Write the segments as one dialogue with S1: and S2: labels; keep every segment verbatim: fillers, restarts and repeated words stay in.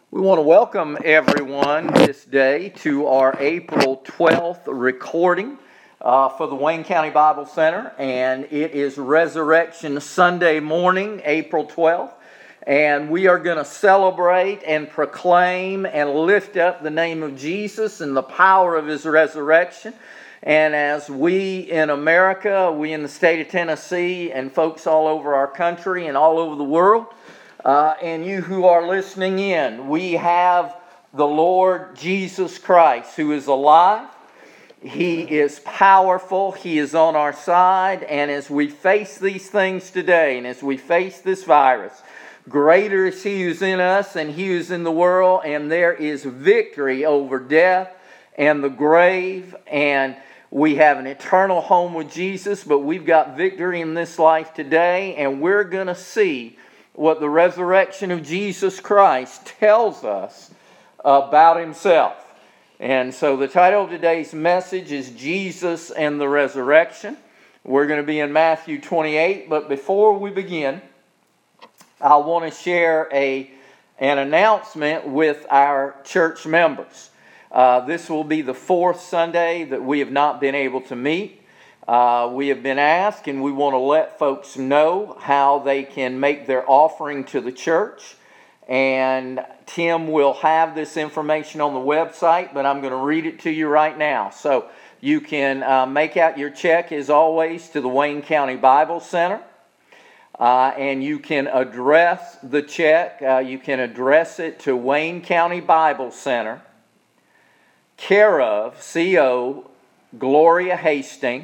S1: We want to welcome everyone this day to our April twelfth recording uh, for the Wayne County Bible Center, and it is Resurrection Sunday morning, April twelfth, and we are going to celebrate and proclaim and lift up the name of Jesus and the power of His resurrection. And as we in America, we in the state of Tennessee, and folks all over our country and all over the world, Uh, and you who are listening in, we have the Lord Jesus Christ who is alive. He is powerful. He is on our side. And as we face these things today, and as we face this virus, greater is He who's in us and He who's in the world. And there is victory over death and the grave. And we have an eternal home with Jesus, but we've got victory in this life today. And we're going to see what the resurrection of Jesus Christ tells us about Himself. And so the title of today's message is Jesus and the Resurrection. We're going to be in Matthew twenty-eight, but before we begin, I want to share a, an announcement with our church members. Uh, this will be the fourth Sunday that we have not been able to meet. Uh, we have been asked, and we want to let folks know how they can make their offering to the church. And Tim will have this information on the website, but I'm going to read it to you right now. So you can uh, make out your check, as always, to the Wayne County Bible Center. Uh, and you can address the check. Uh, you can address it to Wayne County Bible Center, care of C O Gloria Hastings,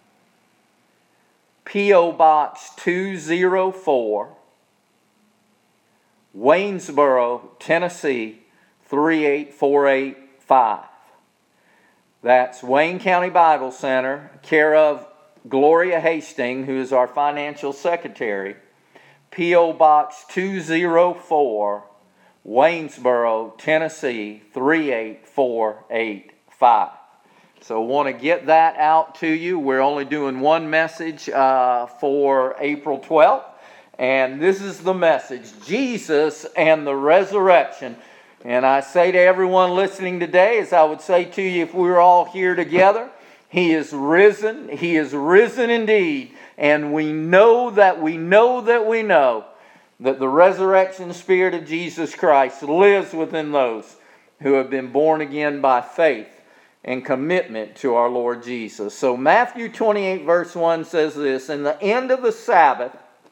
S1: P O Box two oh four, Waynesboro, Tennessee three eight four eight five. That's Wayne County Bible Center, care of Gloria Hastings, who is our financial secretary. P O Box two oh four, Waynesboro, Tennessee three eight four eight five. So I want to get that out to you. We're only doing one message uh, for April twelfth. And this is the message, Jesus and the Resurrection. And I say to everyone listening today, as I would say to you if we were all here together, He is risen. He is risen indeed. And we know that we know that we know that the resurrection spirit of Jesus Christ lives within those who have been born again by faith and commitment to our Lord Jesus. So Matthew twenty-eight verse one says this, "In the end of the Sabbath,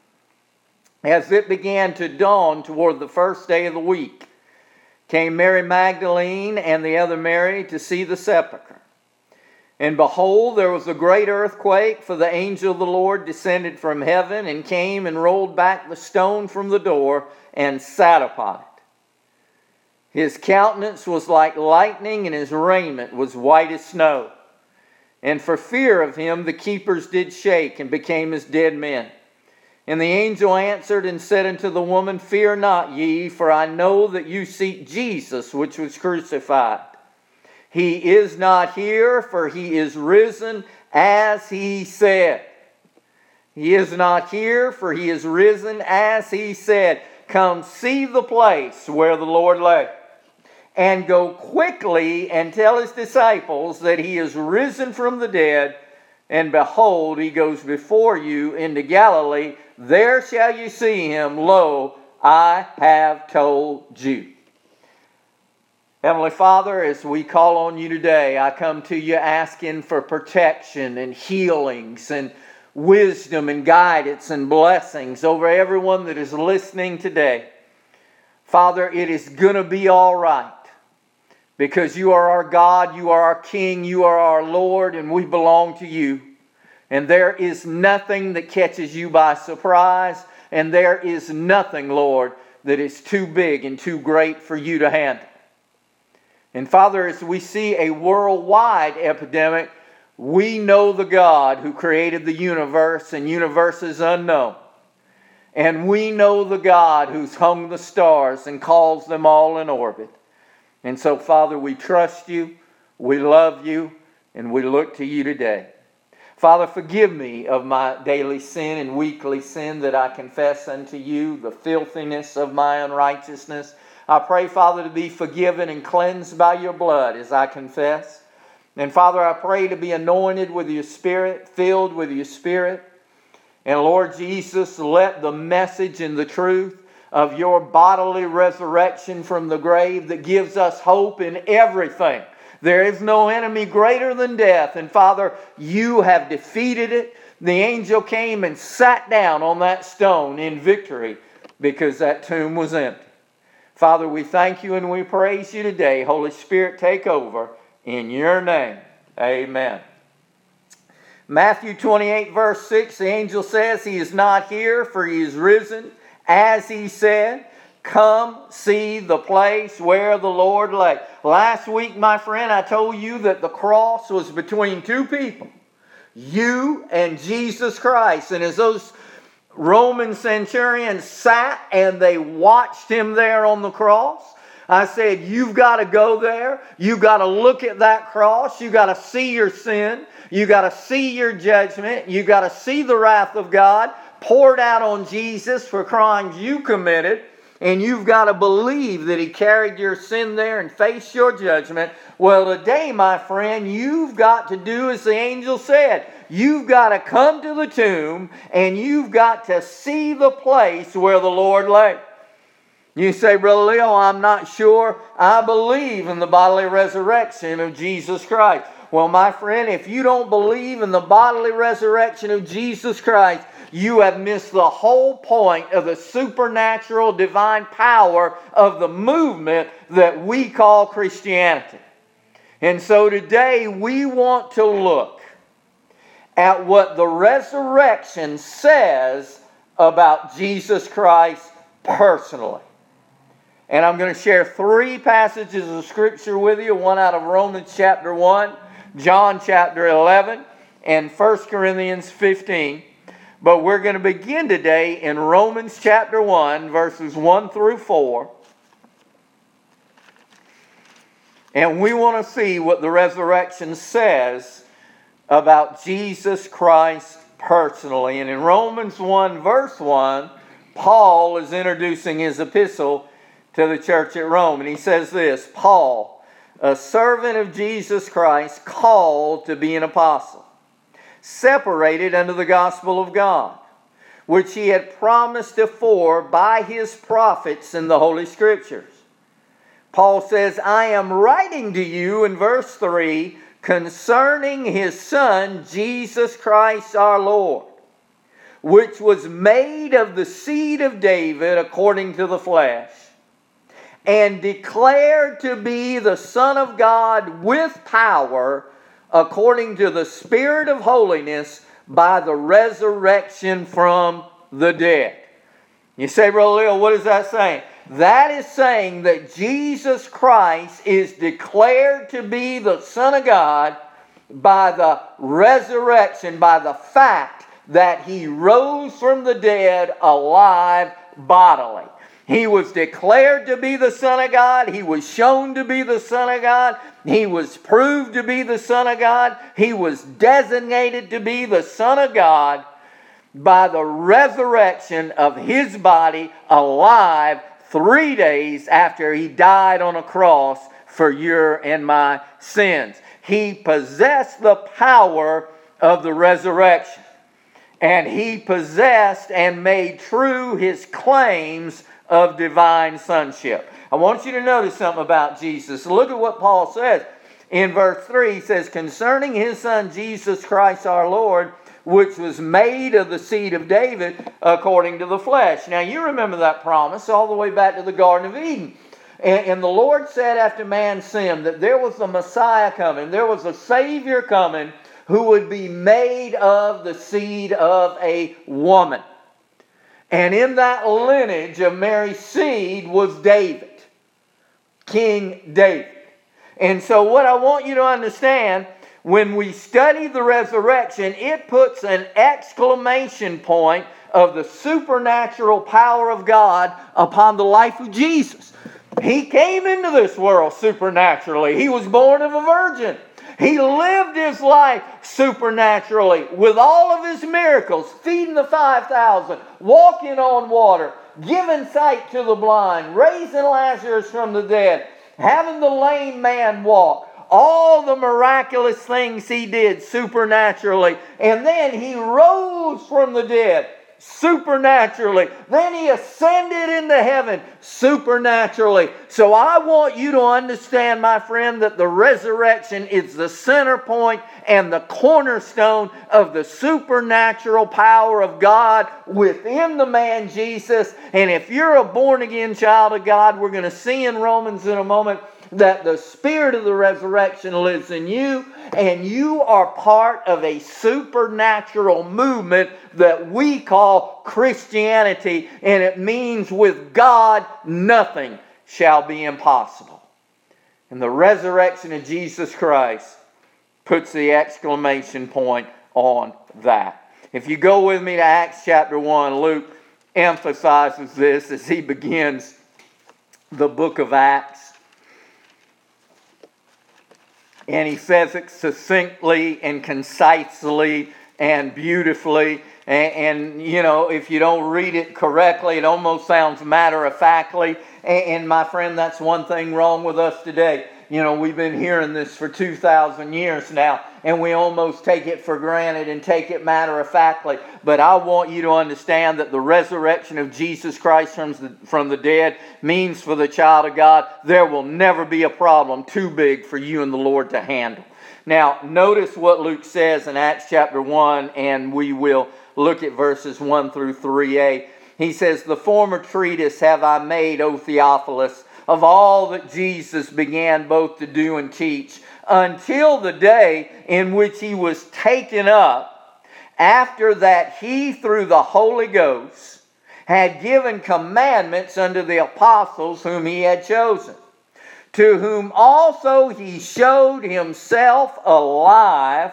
S1: as it began to dawn toward the first day of the week, came Mary Magdalene and the other Mary to see the sepulchre. And behold, there was a great earthquake, for the angel of the Lord descended from heaven and came and rolled back the stone from the door and sat upon it. His countenance was like lightning, and his raiment was white as snow. And for fear of him the keepers did shake, and became as dead men. And the angel answered and said unto the woman, Fear not ye, for I know that you seek Jesus, which was crucified. He is not here, for he is risen, as he said. He is not here, for he is risen, as he said. Come see the place where the Lord lay. And go quickly and tell his disciples that he is risen from the dead. And behold, he goes before you into Galilee. There shall you see him. Lo, I have told you." Heavenly Father, as we call on you today, I come to you asking for protection and healings and wisdom and guidance and blessings over everyone that is listening today. Father, it is going to be all right. Because you are our God, you are our King, you are our Lord, and we belong to you. And there is nothing that catches you by surprise, and there is nothing, Lord, that is too big and too great for you to handle. And Father, as we see a worldwide epidemic, we know the God who created the universe and universes unknown. And we know the God who's hung the stars and calls them all in orbit. And so, Father, we trust you, we love you, and we look to you today. Father, forgive me of my daily sin and weekly sin that I confess unto you, the filthiness of my unrighteousness. I pray, Father, to be forgiven and cleansed by your blood as I confess. And Father, I pray to be anointed with your Spirit, filled with your Spirit. And Lord Jesus, let the message and the truth of your bodily resurrection from the grave that gives us hope in everything. There is no enemy greater than death. And Father, you have defeated it. The angel came and sat down on that stone in victory because that tomb was empty. Father, we thank you and we praise you today. Holy Spirit, take over in your name. Amen. Matthew twenty-eight verse six, the angel says, he is not here, for he is risen. As he said, come see the place where the Lord lay. Last week, my friend, I told you that the cross was between two people. You and Jesus Christ. And as those Roman centurions sat and they watched him there on the cross, I said, you've got to go there. You've got to look at that cross. You've got to see your sin. You've got to see your judgment. You've got to see the wrath of God poured out on Jesus for crimes you committed. And you've got to believe that he carried your sin there and faced your judgment. Well, today, my friend, you've got to do as the angel said. You've got to come to the tomb and you've got to see the place where the Lord lay. You say, Brother Leo, I'm not sure. I believe in the bodily resurrection of Jesus Christ. Well, my friend, if you don't believe in the bodily resurrection of Jesus Christ, you have missed the whole point of the supernatural divine power of the movement that we call Christianity. And so today we want to look at what the resurrection says about Jesus Christ personally. And I'm going to share three passages of Scripture with you, one out of Romans chapter one, John chapter eleven, and First Corinthians fifteen. But we're going to begin today in Romans chapter one, verses one through four. And we want to see what the resurrection says about Jesus Christ personally. And in Romans one, verse one, Paul is introducing his epistle to the church at Rome. And he says this, Paul, a servant of Jesus Christ, called to be an apostle, separated unto the gospel of God, which he had promised afore by his prophets in the Holy Scriptures. Paul says, I am writing to you in verse three concerning his Son, Jesus Christ our Lord, which was made of the seed of David according to the flesh, and declared to be the Son of God with power according to the Spirit of holiness by the resurrection from the dead. You say, Brother Leo, what is that saying? That is saying that Jesus Christ is declared to be the Son of God by the resurrection, by the fact that he rose from the dead alive bodily. He was declared to be the Son of God. He was shown to be the Son of God. He was proved to be the Son of God. He was designated to be the Son of God by the resurrection of his body alive three days after he died on a cross for your and my sins. He possessed the power of the resurrection. And he possessed and made true his claims of divine sonship. I want you to notice something about Jesus. Look at what Paul says. In verse three, he says, concerning his Son Jesus Christ our Lord, which was made of the seed of David according to the flesh. Now you remember that promise all the way back to the Garden of Eden. And, and the Lord said after man sinned that there was a Messiah coming. There was a Savior coming who would be made of the seed of a woman. And in that lineage of Mary's seed was David, King David. And so what I want you to understand, when we study the resurrection, it puts an exclamation point of the supernatural power of God upon the life of Jesus. He came into this world supernaturally. He was born of a virgin. He lived his life supernaturally with all of his miracles, feeding the five thousand, walking on water, giving sight to the blind, raising Lazarus from the dead, having the lame man walk. All the miraculous things he did supernaturally. And then he rose from the dead supernaturally. Then he ascended into heaven supernaturally. So I want you to understand, my friend, that the resurrection is the center point and the cornerstone of the supernatural power of God within the man Jesus. And if you're a born-again child of God, we're going to see in Romans in a moment that the Spirit of the resurrection lives in you, and you are part of a supernatural movement that we call Christianity, and it means with God nothing shall be impossible. And the resurrection of Jesus Christ puts the exclamation point on that. If you go with me to Acts chapter one, Luke emphasizes this as he begins the book of Acts. And he says it succinctly and concisely and beautifully. And, and, you know, if you don't read it correctly, it almost sounds matter-of-factly. And, and my friend, that's one thing wrong with us today. You know, we've been hearing this for two thousand years now, and we almost take it for granted and take it matter-of-factly. But I want you to understand that the resurrection of Jesus Christ from the, from the dead means for the child of God, there will never be a problem too big for you and the Lord to handle. Now, notice what Luke says in Acts chapter one, and we will look at verses one through three a. He says, "The former treatise have I made, O Theophilus, of all that Jesus began both to do and teach, until the day in which he was taken up, after that he through the Holy Ghost had given commandments unto the apostles whom he had chosen, to whom also he showed himself alive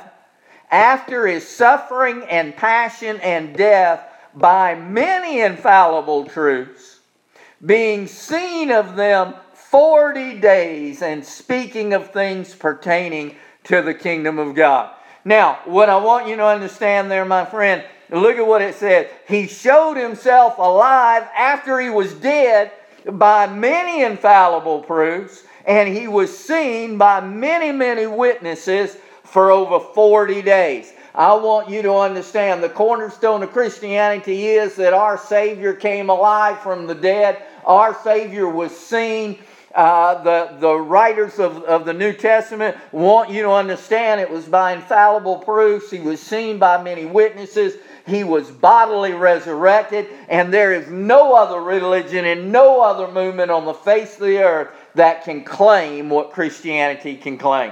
S1: after his suffering and passion and death by many infallible truths, being seen of them forty days, and speaking of things pertaining to the kingdom of God." Now, what I want you to understand there, my friend, look at what it says. He showed himself alive after he was dead by many infallible proofs, and he was seen by many, many witnesses for over forty days. I want you to understand the cornerstone of Christianity is that our Savior came alive from the dead. Our Savior was seen. Uh, the, the writers of, of the New Testament want you to understand it was by infallible proofs. He was seen by many witnesses. He was bodily resurrected. And there is no other religion and no other movement on the face of the earth that can claim what Christianity can claim.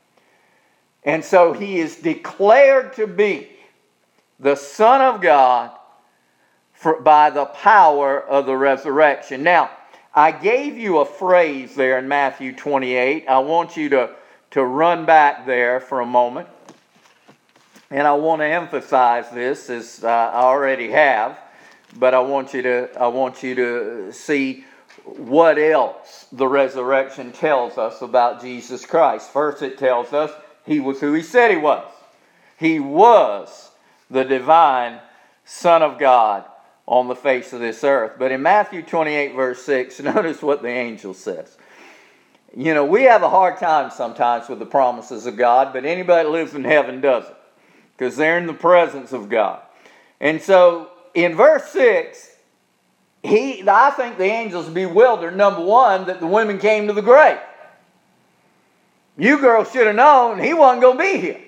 S1: And so he is declared to be the Son of God for, by the power of the resurrection. Now, I gave you a phrase there in Matthew twenty-eight. I want you to, to run back there for a moment. And I want to emphasize this, as uh, I already have, but I want you to I want you to see what else the resurrection tells us about Jesus Christ. First, it tells us he was who he said he was. He was the divine Son of God on the face of this earth. But in Matthew twenty-eight, verse six, notice what the angel says. You know, we have a hard time sometimes with the promises of God, but anybody that lives in heaven doesn't, because they're in the presence of God. And so, in verse six, he, I think the angel's bewildered, number one, that the women came to the grave. You girls should have known he wasn't going to be here.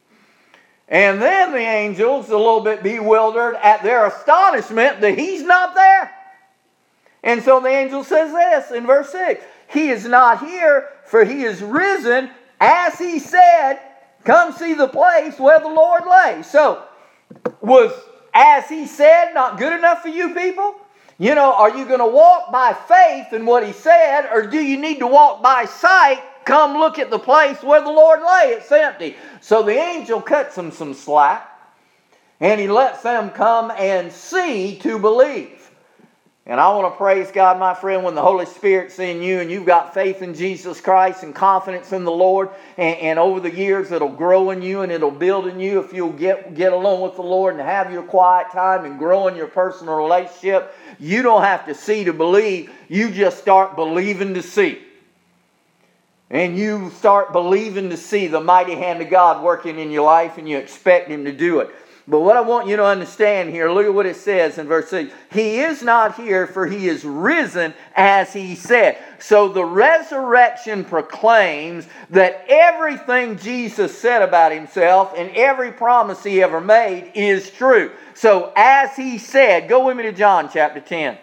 S1: And then the angel's a little bit bewildered at their astonishment that he's not there. And so the angel says this in verse six, "He is not here, for he is risen, as he said. Come see the place where the Lord lay." So, was "as he said" not good enough for you people? You know, are you going to walk by faith in what he said, or do you need to walk by sight? Come look at the place where the Lord lay. It's empty. So the angel cuts them some slack, and he lets them come and see to believe. And I want to praise God, my friend, when the Holy Spirit's in you and you've got faith in Jesus Christ and confidence in the Lord, and, and over the years it'll grow in you and it'll build in you if you'll get, get alone with the Lord and have your quiet time and grow in your personal relationship. You don't have to see to believe. You just start believing to see. And you start believing to see the mighty hand of God working in your life, and you expect Him to do it. But what I want you to understand here, look at what it says in verse six. He is not here, for He is risen as He said. So the resurrection proclaims that everything Jesus said about Himself and every promise He ever made is true. So as He said, go with me to John chapter ten.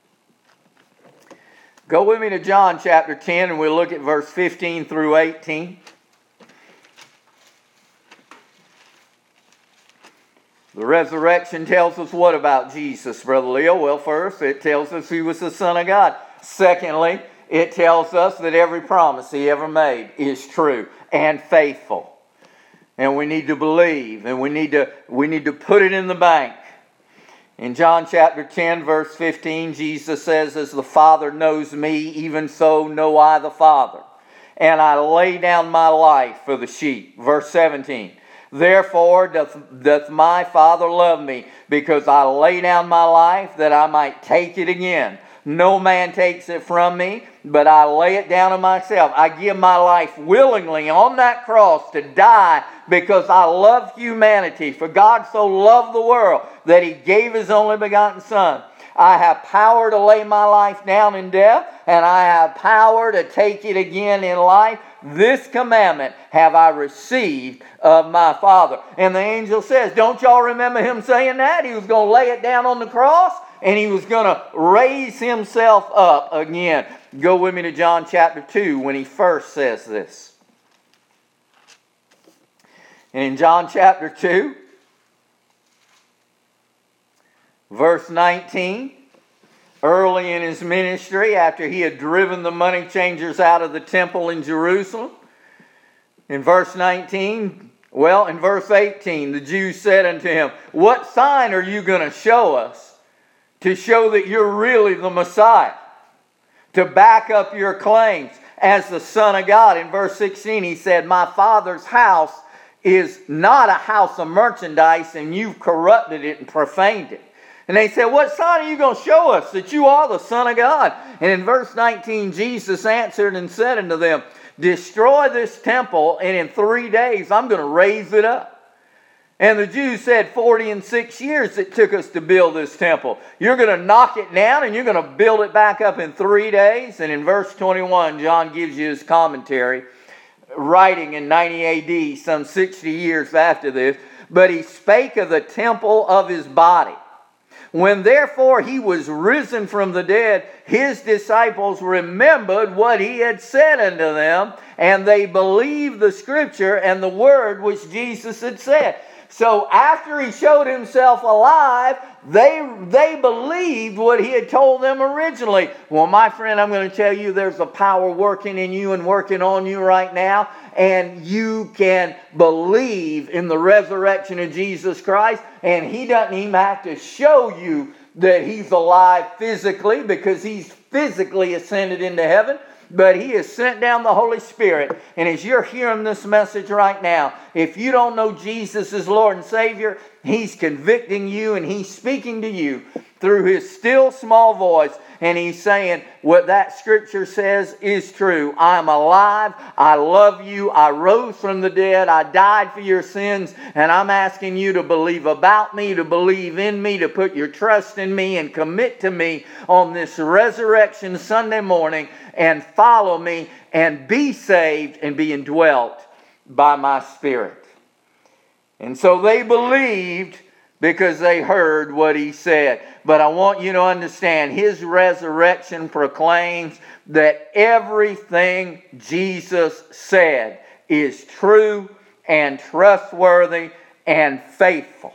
S1: Go with me to John chapter ten, and we'll look at verse fifteen through eighteen. The resurrection tells us what about Jesus, Brother Leo? Well, first, it tells us He was the Son of God. Secondly, it tells us that every promise He ever made is true and faithful. And we need to believe, and we need to, we need to put it in the bank. In John chapter ten, verse fifteen, Jesus says, as the Father knows me, even so know I the Father. And I lay down my life for the sheep. Verse seventeen. Therefore doth, doth my Father love me, because I lay down my life that I might take it again. No man takes it from me, but I lay it down of myself. I give my life willingly on that cross to die because I love humanity. For God so loved the world that He gave His only begotten Son. I have power to lay my life down in death, and I have power to take it again in life. This commandment have I received of my Father. And the angel says, don't y'all remember Him saying that? He was going to lay it down on the cross, and He was going to raise Himself up again. Go with me to John chapter two when He first says this. And in John chapter two, verse nineteen, early in His ministry, after He had driven the money changers out of the temple in Jerusalem, in verse nineteen, well, in verse eighteen, the Jews said unto Him, what sign are you going to show us to show that you're really the Messiah, to back up your claims as the Son of God? In verse sixteen, He said, my Father's house is not a house of merchandise, and you've corrupted it and profaned it. And they said, what sign are you going to show us that you are the Son of God? And in verse nineteen, Jesus answered and said unto them, destroy this temple, and in three days I'm going to raise it up. And the Jews said, forty and six years it took us to build this temple. You're going to knock it down and you're going to build it back up in three days. And in verse twenty-one, John gives you his commentary, writing in ninety A D, some sixty years after this. But he spake of the temple of his body. When therefore He was risen from the dead, His disciples remembered what He had said unto them, and they believed the Scripture and the word which Jesus had said. So after He showed Himself alive, they, they believed what He had told them originally. Well, my friend, I'm going to tell you there's a power working in you and working on you right now, and you can believe in the resurrection of Jesus Christ, and He doesn't even have to show you that He's alive physically, because He's physically ascended into heaven. But He has sent down the Holy Spirit. And as you're hearing this message right now, if you don't know Jesus as Lord and Savior, He's convicting you and He's speaking to you through His still small voice. And He's saying what that Scripture says is true. I'm alive. I love you. I rose from the dead. I died for your sins. And I'm asking you to believe about me, to believe in me, to put your trust in me and commit to me on this Resurrection Sunday morning, and follow me and be saved and be indwelt by my Spirit. And so they believed because they heard what He said. But I want you to understand, His resurrection proclaims that everything Jesus said is true and trustworthy and faithful.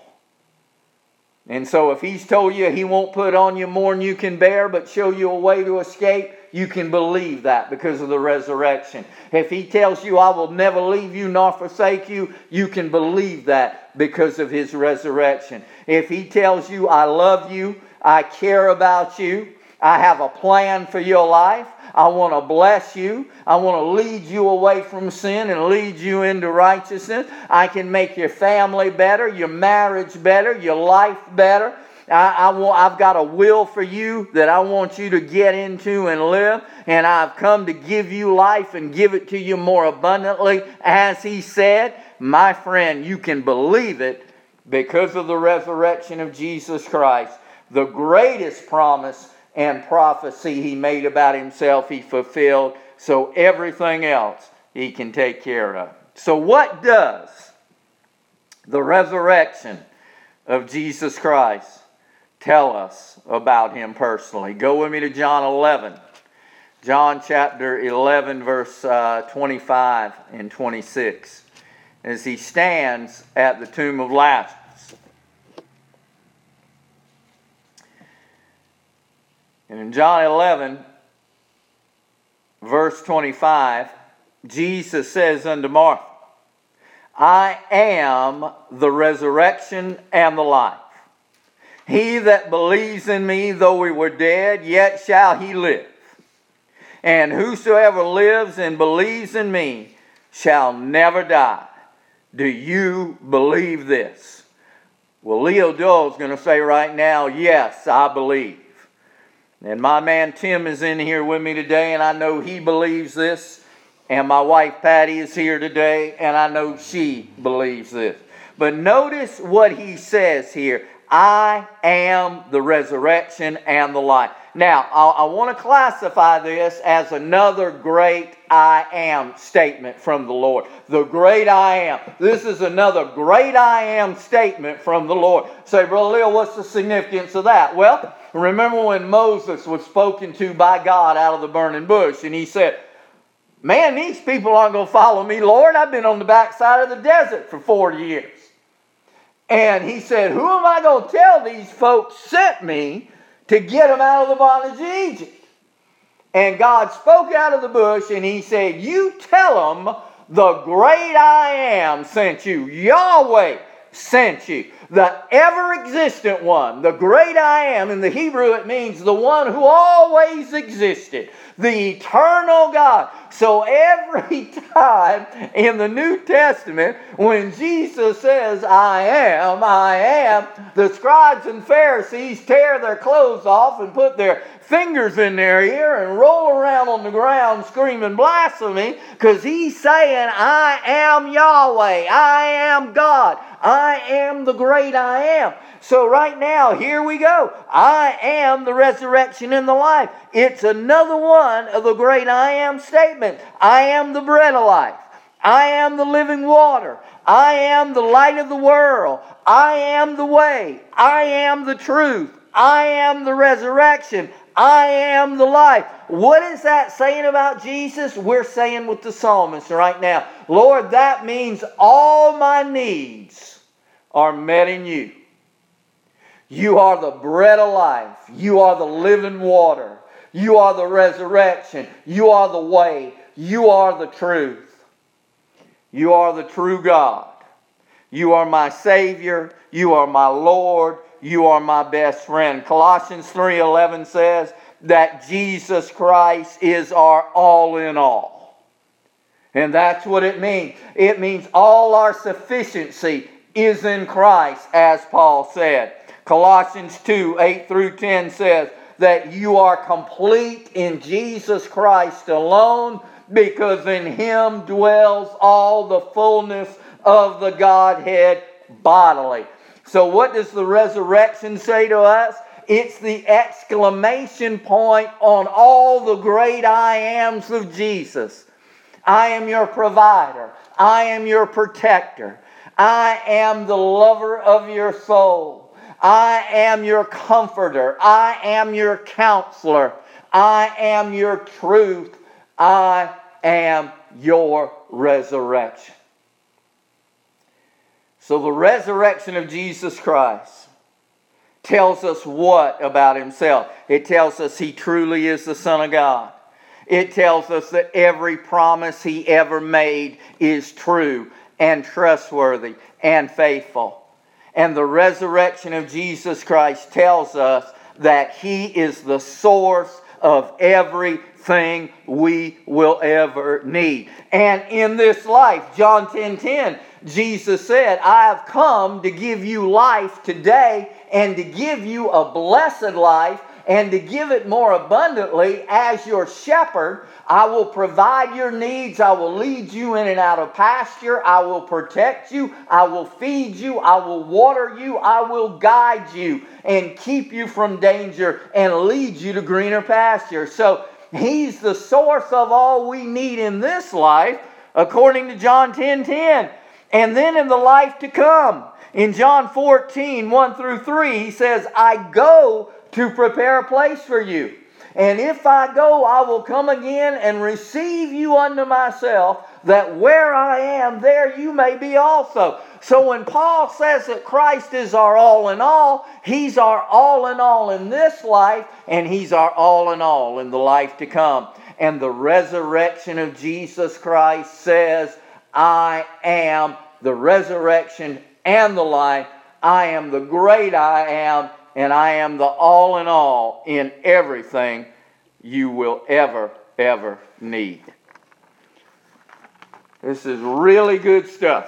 S1: And so if He's told you He won't put on you more than you can bear, but show you a way to escape, you can believe that because of the resurrection. If He tells you, I will never leave you nor forsake you, you can believe that because of His resurrection. If He tells you, I love you, I care about you, I have a plan for your life. I want to bless you. I want to lead you away from sin and lead you into righteousness. I can make your family better, your marriage better, your life better. I, I want, I've got a will for you that I want you to get into and live. And I've come to give you life and give it to you more abundantly. As He said, my friend, you can believe it because of the resurrection of Jesus Christ. The greatest promise and prophecy He made about Himself, He fulfilled. So everything else He can take care of. So what does the resurrection of Jesus Christ tell us about Him personally? Go with me to John eleven. John chapter eleven, verse uh, twenty-five and twenty-six. As He stands at the tomb of Lazarus. And in John eleven, verse twenty-five, Jesus says unto Martha, I am the resurrection and the life. He that believes in me, though he were dead, yet shall he live. And whosoever lives and believes in me shall never die. Do you believe this? Well, Leo Doyle is going to say right now, yes, I believe. And my man Tim is in here with me today, and I know he believes this. And my wife Patty is here today, and I know she believes this. But notice what he says here. I am the resurrection and the life. Now, I, I want to classify this as another great I am statement from the Lord. The great I am. This is another great I am statement from the Lord. Say, Brother Leo, what's the significance of that? Well, remember when Moses was spoken to by God out of the burning bush, and he said, man, these people aren't going to follow me, Lord. I've been on the backside of the desert for forty years. And he said, who am I going to tell these folks sent me to get them out of the bondage of Egypt? And God spoke out of the bush and He said, you tell them the great I am sent you. Yahweh sent you. The ever-existent one. The great I am. In the Hebrew it means the one who always existed. The eternal God. So every time in the New Testament when Jesus says, I am, I am, the scribes and Pharisees tear their clothes off and put their fingers in their ear and roll around on the ground screaming blasphemy because He's saying, I am Yahweh, I am God, I am the great I am. So right now, here we go. I am the resurrection and the life. It's another one of the great I am statements. I am the bread of life. I am the living water. I am the light of the world. I am the way. I am the truth. I am the resurrection. I am the life. What is that saying about Jesus? We're saying with the psalmist right now, Lord, that means all my needs are met in you. You are the bread of life. You are the living water. You are the resurrection. You are the way. You are the truth. You are the true God. You are my Savior. You are my Lord. You are my best friend. Colossians three eleven says that Jesus Christ is our all in all. And that's what it means. It means all our sufficiency is in Christ, as Paul said. Colossians two eight through ten says that you are complete in Jesus Christ alone, because in Him dwells all the fullness of the Godhead bodily. So what does the resurrection say to us? It's the exclamation point on all the great I ams of Jesus. I am your provider. I am your protector. I am the lover of your soul. I am your comforter. I am your counselor. I am your truth. I am your resurrection. So the resurrection of Jesus Christ tells us what about Himself? It tells us He truly is the Son of God. It tells us that every promise He ever made is true and trustworthy and faithful. And the resurrection of Jesus Christ tells us that He is the source of everything we will ever need. And in this life, John ten ten, Jesus said, I have come to give you life today and to give you a blessed life and to give it more abundantly. As your shepherd, I will provide your needs. I will lead you in and out of pasture. I will protect you. I will feed you. I will water you. I will guide you and keep you from danger and lead you to greener pasture. So He's the source of all we need in this life, according to John ten ten. And then in the life to come, in John fourteen, one through three, He says, I go to prepare a place for you. And if I go, I will come again and receive you unto myself, that where I am, there you may be also. So when Paul says that Christ is our all in all, He's our all in all in this life, and He's our all in all in the life to come. And the resurrection of Jesus Christ says, I am the resurrection and the life. I am the great I am, and I am the all in all in everything you will ever, ever need. This is really good stuff.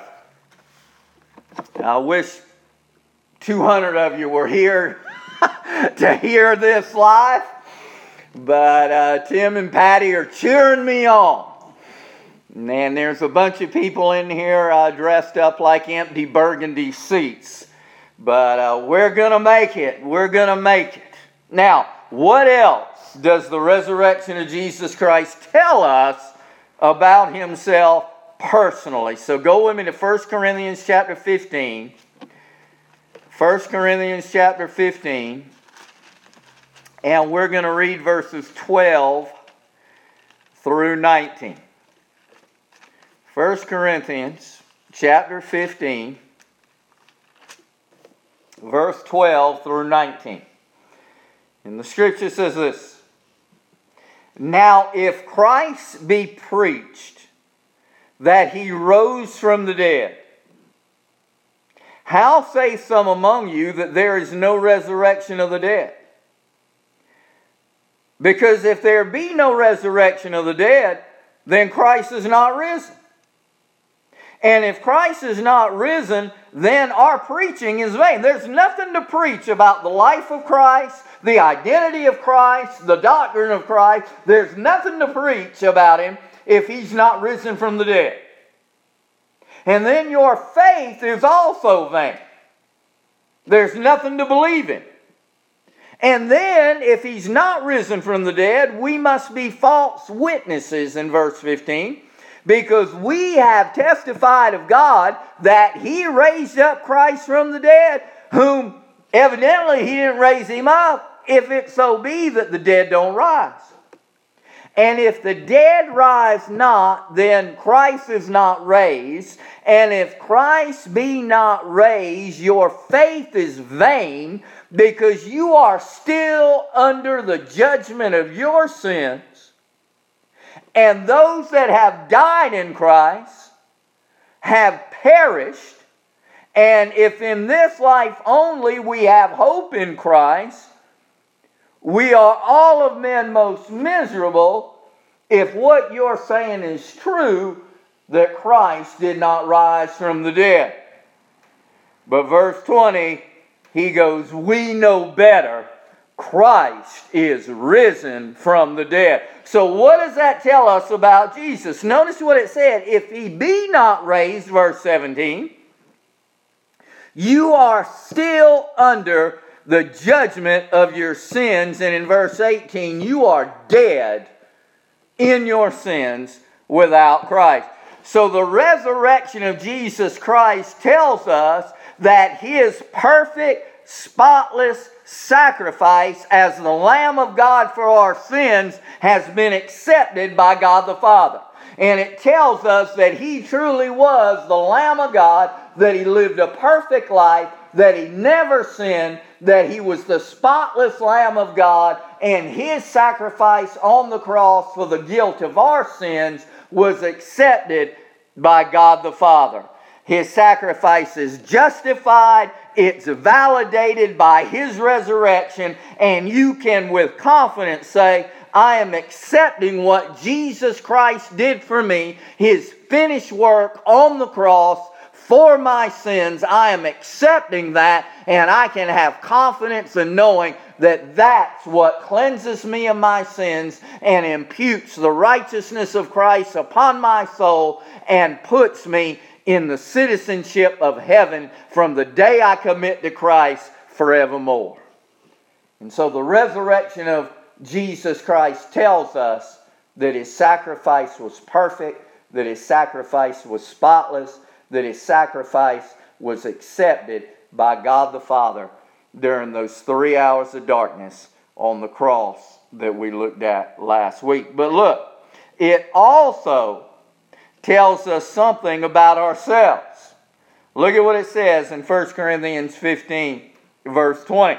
S1: I wish two hundred of you were here to hear this live, but uh, Tim and Patty are cheering me on. And there's a bunch of people in here uh, dressed up like empty burgundy seats. But uh, we're going to make it. We're going to make it. Now, what else does the resurrection of Jesus Christ tell us about Himself personally? So go with me to First Corinthians chapter fifteen. First Corinthians chapter fifteen. And we're going to read verses twelve through nineteen. First Corinthians chapter fifteen. Verse twelve through nineteen. And the scripture says this. Now if Christ be preached that He rose from the dead, how say some among you that there is no resurrection of the dead? Because if there be no resurrection of the dead, then Christ is not risen. And if Christ is not risen, then our preaching is vain. There's nothing to preach about the life of Christ, the identity of Christ, the doctrine of Christ. There's nothing to preach about Him if He's not risen from the dead. And then your faith is also vain. There's nothing to believe in. And then, if He's not risen from the dead, we must be false witnesses in verse fifteen. Because we have testified of God that He raised up Christ from the dead, whom evidently He didn't raise Him up, if it so be that the dead don't rise. And if the dead rise not, then Christ is not raised. And if Christ be not raised, your faith is vain, because you are still under the judgment of your sins. And those that have died in Christ have perished. And if in this life only we have hope in Christ, we are all of men most miserable if what you're saying is true, that Christ did not rise from the dead. But verse twenty, he goes, we know better. Christ is risen from the dead. So what does that tell us about Jesus? Notice what it said. If He be not raised, verse seventeen, you are still under the judgment of your sins. And in verse eighteen, you are dead in your sins without Christ. So the resurrection of Jesus Christ tells us that His perfect, spotless sacrifice as the Lamb of God for our sins has been accepted by God the Father. And it tells us that He truly was the Lamb of God, that He lived a perfect life, that He never sinned, that He was the spotless Lamb of God, and His sacrifice on the cross for the guilt of our sins was accepted by God the Father. His sacrifice is justified it's validated by His resurrection, and you can with confidence say, I am accepting what Jesus Christ did for me, His finished work on the cross for my sins. I am accepting that, and I can have confidence in knowing that that's what cleanses me of my sins and imputes the righteousness of Christ upon my soul and puts me in the citizenship of heaven from the day I commit to Christ forevermore. And so the resurrection of Jesus Christ tells us that His sacrifice was perfect, that His sacrifice was spotless, that His sacrifice was accepted by God the Father during those three hours of darkness on the cross that we looked at last week. But look, it also tells us something about ourselves. Look at what it says in First Corinthians fifteen, verse twenty.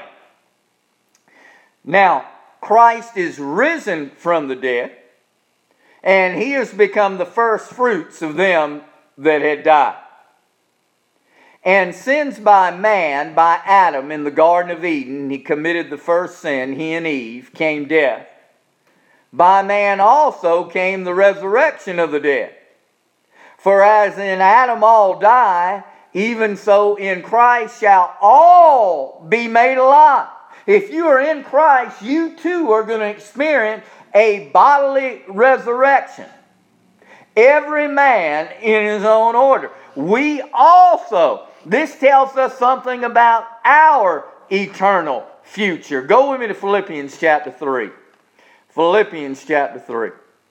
S1: Now, Christ is risen from the dead, and He has become the first fruits of them that had died. And since by man, by Adam in the Garden of Eden, he committed the first sin, he and Eve, came death, by man also came the resurrection of the dead. For as in Adam all die, even so in Christ shall all be made alive. If you are in Christ, you too are going to experience a bodily resurrection. Every man in his own order. We also, this tells us something about our eternal future. Go with me to Philippians chapter three. Philippians chapter three.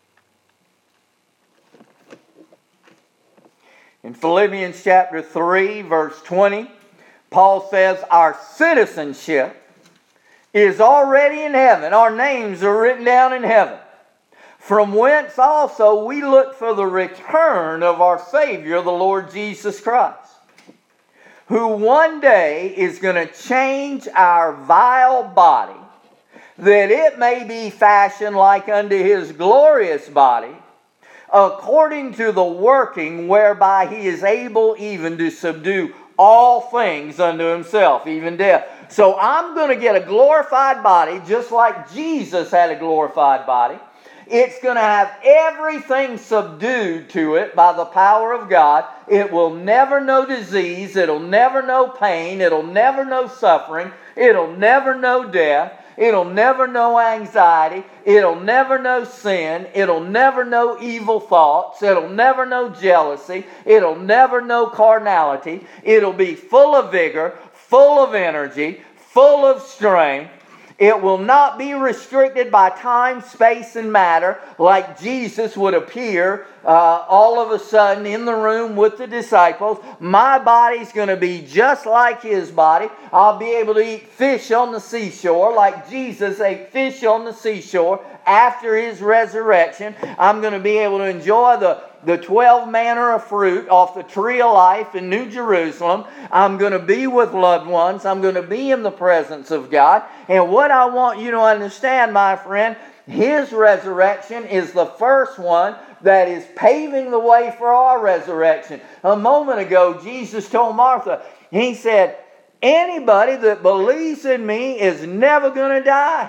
S1: In Philippians chapter three, verse twenty, Paul says, our citizenship is already in heaven. Our names are written down in heaven. From whence also we look for the return of our Savior, the Lord Jesus Christ, who one day is going to change our vile body, that it may be fashioned like unto His glorious body, according to the working whereby He is able even to subdue all things unto Himself, even death. So I'm going to get a glorified body just like Jesus had a glorified body. It's going to have everything subdued to it by the power of God. It will never know disease. It'll never know pain. It'll never know suffering. It'll never know death. It'll never know anxiety. It'll never know sin. It'll never know evil thoughts. It'll never know jealousy. It'll never know carnality. It'll be full of vigor, full of energy, full of strength. It will not be restricted by time, space, and matter like Jesus would appear uh, all of a sudden in the room with the disciples. My body's going to be just like His body. I'll be able to eat fish on the seashore like Jesus ate fish on the seashore after His resurrection. I'm going to be able to enjoy the the twelve manner of fruit off the tree of life in New Jerusalem. I'm going to be with loved ones. I'm going to be in the presence of God. And what I want you to understand, my friend, His resurrection is the first one that is paving the way for our resurrection. A moment ago, Jesus told Martha, He said, anybody that believes in me is never going to die.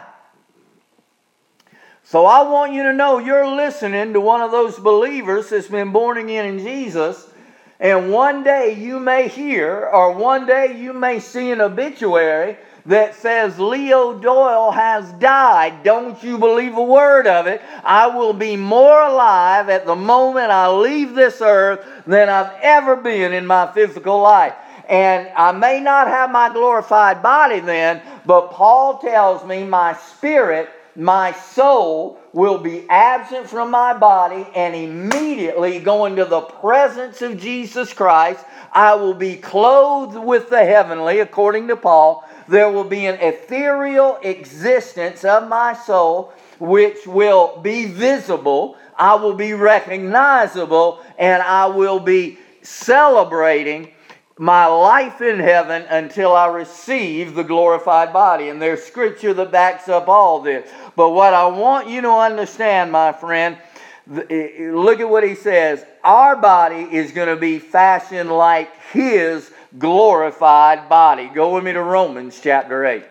S1: So I want you to know you're listening to one of those believers that's been born again in Jesus, and one day you may hear, or one day you may see an obituary that says Leo Doyle has died. Don't you believe a word of it. I will be more alive at the moment I leave this earth than I've ever been in my physical life. And I may not have my glorified body then, but Paul tells me my spirit, my soul will be absent from my body and immediately go into the presence of Jesus Christ. I will be clothed with the heavenly, according to Paul. There will be an ethereal existence of my soul which will be visible. I will be recognizable, and I will be celebrating my life in heaven until I receive the glorified body. And there's scripture that backs up all this. But what I want you to understand, my friend, Look at what he says. Our body is going to be fashioned like His glorified body. Go with me to Romans chapter eight.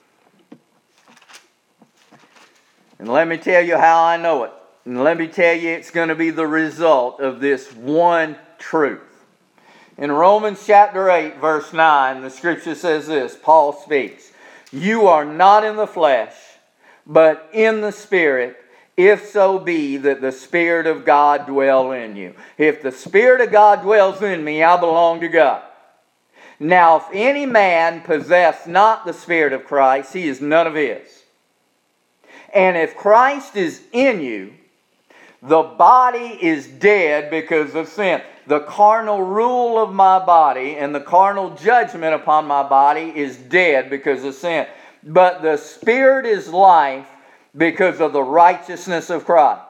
S1: And let me tell you how I know it. And let me tell you it's going to be the result of this one truth. In Romans chapter eight, verse nine, the scripture says this. Paul speaks. You are not in the flesh, but in the Spirit, if so be that the Spirit of God dwell in you. If the Spirit of God dwells in me, I belong to God. Now, if any man possess not the Spirit of Christ, he is none of His. And if Christ is in you, the body is dead because of sin. The carnal rule of my body and the carnal judgment upon my body is dead because of sin. But the Spirit is life because of the righteousness of Christ.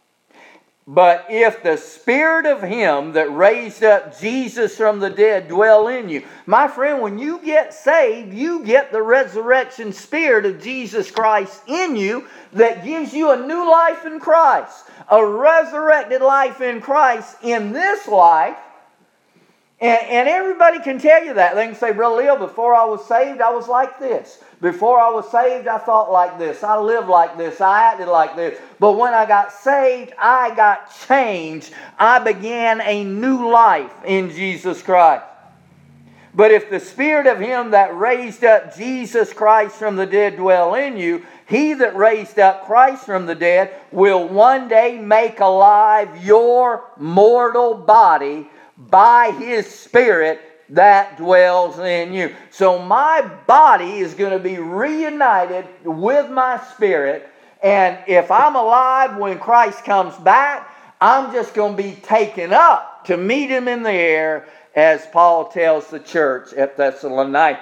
S1: But if the Spirit of Him that raised up Jesus from the dead dwell in you, my friend, when you get saved, you get the resurrection Spirit of Jesus Christ in you that gives you a new life in Christ. A resurrected life in Christ in this life. And, and everybody can tell you that. They can say, Brother Leo, before I was saved, I was like this. Before I was saved, I thought like this. I lived like this. I acted like this. But when I got saved, I got changed. I began a new life in Jesus Christ. But if the Spirit of Him that raised up Jesus Christ from the dead dwell in you, He that raised up Christ from the dead will one day make alive your mortal body by His Spirit that dwells in you. So my body is going to be reunited with my spirit. And if I'm alive when Christ comes back, I'm just going to be taken up to meet Him in the air, as Paul tells the church at Thessalonica.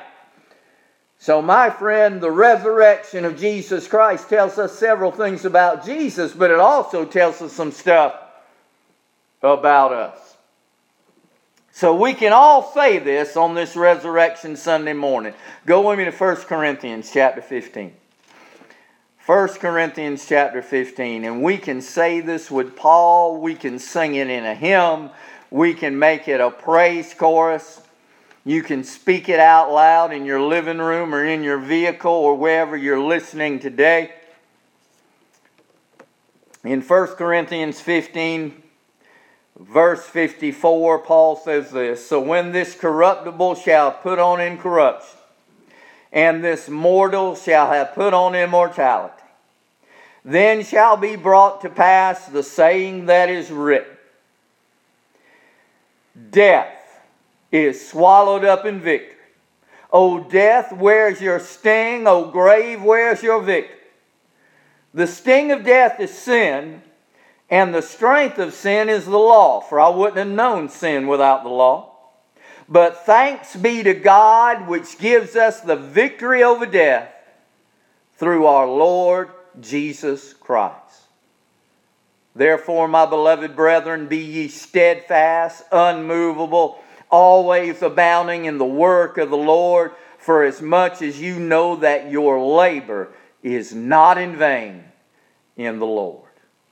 S1: So my friend, the resurrection of Jesus Christ tells us several things about Jesus, but it also tells us some stuff about us. So we can all say this on this Resurrection Sunday morning. Go with me to First Corinthians chapter fifteen. First Corinthians chapter fifteen. And we can say this with Paul. We can sing it in a hymn. We can make it a praise chorus. You can speak it out loud in your living room or in your vehicle or wherever you're listening today. In First Corinthians fifteen, verse fifty-four, Paul says this. So when this corruptible shall put on incorruption, and this mortal shall have put on immortality, then shall be brought to pass the saying that is written, Death is swallowed up in victory. O death, where's your sting? O grave, where's your victory? The sting of death is sin, and the strength of sin is the law. For I wouldn't have known sin without the law. But thanks be to God, which gives us the victory over death through our Lord Jesus Christ. Therefore, my beloved brethren, be ye steadfast, unmovable, always abounding in the work of the Lord, for as much as you know that your labor is not in vain in the Lord.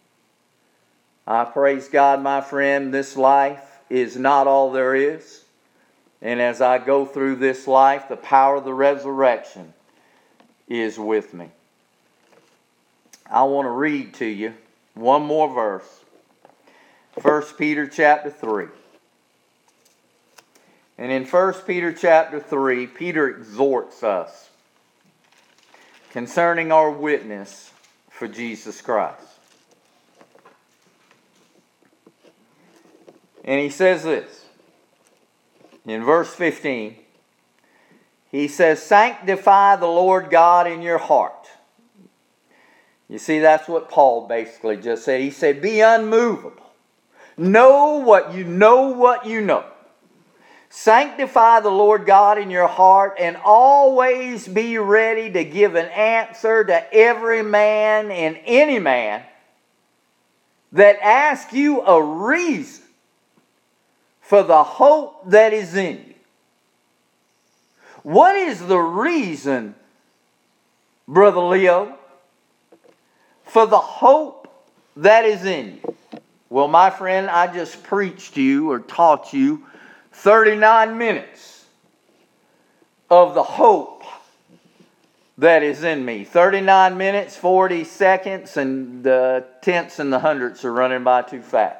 S1: I praise God, my friend, this life is not all there is. And as I go through this life, the power of the resurrection is with me. I want to read to you one more verse. First Peter chapter three. And in First Peter chapter three, Peter exhorts us concerning our witness for Jesus Christ. And he says this. In verse fifteen, he says, Sanctify the Lord God in your heart. You see, that's what Paul basically just said. He said, be unmovable. Know what you know what you know. Sanctify the Lord God in your heart, and always be ready to give an answer to every man and any man that asks you a reason for the hope that is in you. What is the reason, Brother Leo, for the hope that is in you? Well, my friend, I just preached you or taught you thirty-nine minutes of the hope that is in me. thirty-nine minutes, forty seconds, and the tenths and the hundredths are running by too fast.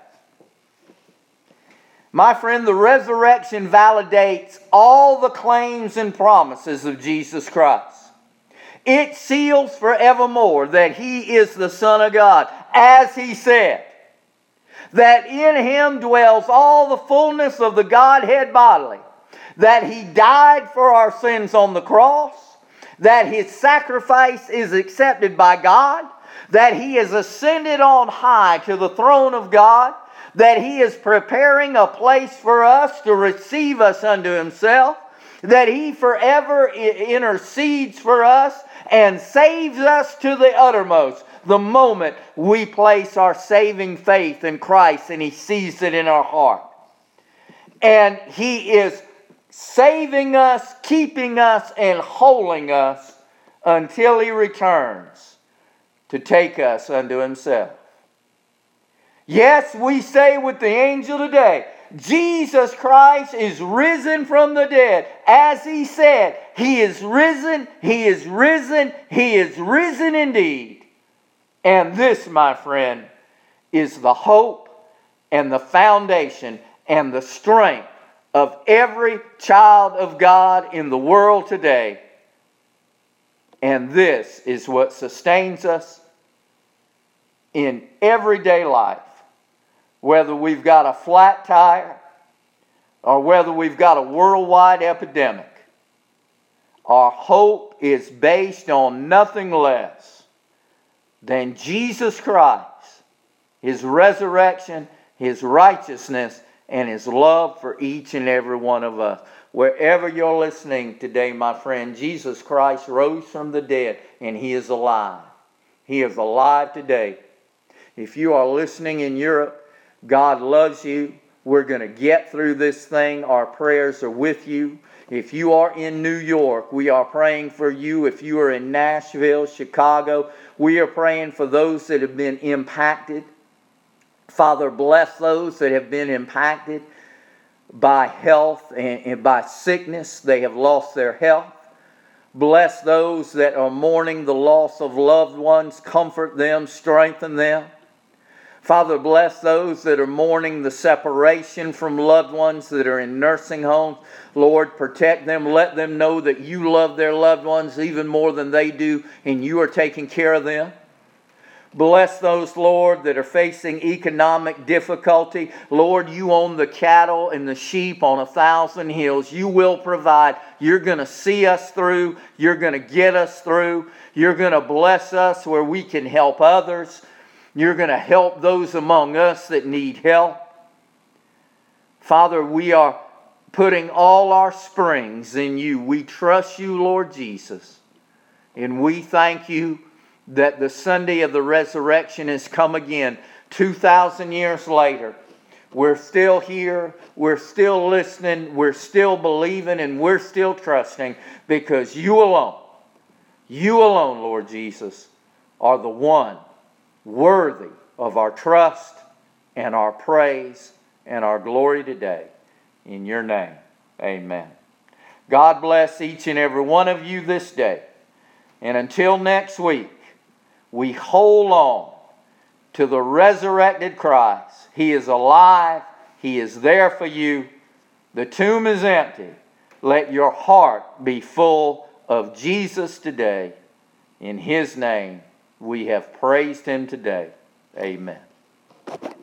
S1: My friend, the resurrection validates all the claims and promises of Jesus Christ. It seals forevermore that He is the Son of God, as He said. That in Him dwells all the fullness of the Godhead bodily. That He died for our sins on the cross. That His sacrifice is accepted by God. That He has ascended on high to the throne of God. That He is preparing a place for us to receive us unto Himself. That He forever intercedes for us and saves us to the uttermost the moment we place our saving faith in Christ and He sees it in our heart. And He is saving us, keeping us, and holding us until He returns to take us unto Himself. Yes, we say with the angel today, Jesus Christ is risen from the dead. As He said, He is risen, He is risen, He is risen indeed. And this, my friend, is the hope and the foundation and the strength of every child of God in the world today. And this is what sustains us in everyday life. Whether we've got a flat tire or whether we've got a worldwide epidemic, our hope is based on nothing less than Jesus Christ, His resurrection, His righteousness, and His love for each and every one of us. Wherever you're listening today, my friend, Jesus Christ rose from the dead, and He is alive. He is alive today. If you are listening in Europe, God loves you. We're going to get through this thing. Our prayers are with you. If you are in New York, we are praying for you. If you are in Nashville, Chicago, we are praying for those that have been impacted. Father, bless those that have been impacted by health and, and by sickness. They have lost their health. Bless those that are mourning the loss of loved ones. Comfort them, strengthen them. Father, bless those that are mourning the separation from loved ones that are in nursing homes. Lord, protect them. Let them know that You love their loved ones even more than they do, and You are taking care of them. Bless those, Lord, that are facing economic difficulty. Lord, You own the cattle and the sheep on a thousand hills. You will provide. You're going to see us through. You're going to get us through. You're going to bless us where we can help others. You're going to help those among us that need help. Father, we are putting all our springs in You. We trust You, Lord Jesus. And we thank You that the Sunday of the resurrection has come again. two thousand years later, we're still here. We're still listening. We're still believing. And we're still trusting because You alone, You alone, Lord Jesus, are the one worthy of our trust and our praise and our glory today. In Your name, amen. God bless each and every one of you this day. And until next week, we hold on to the resurrected Christ. He is alive. He is there for you. The tomb is empty. Let your heart be full of Jesus today. In His name, we have praised Him today. Amen.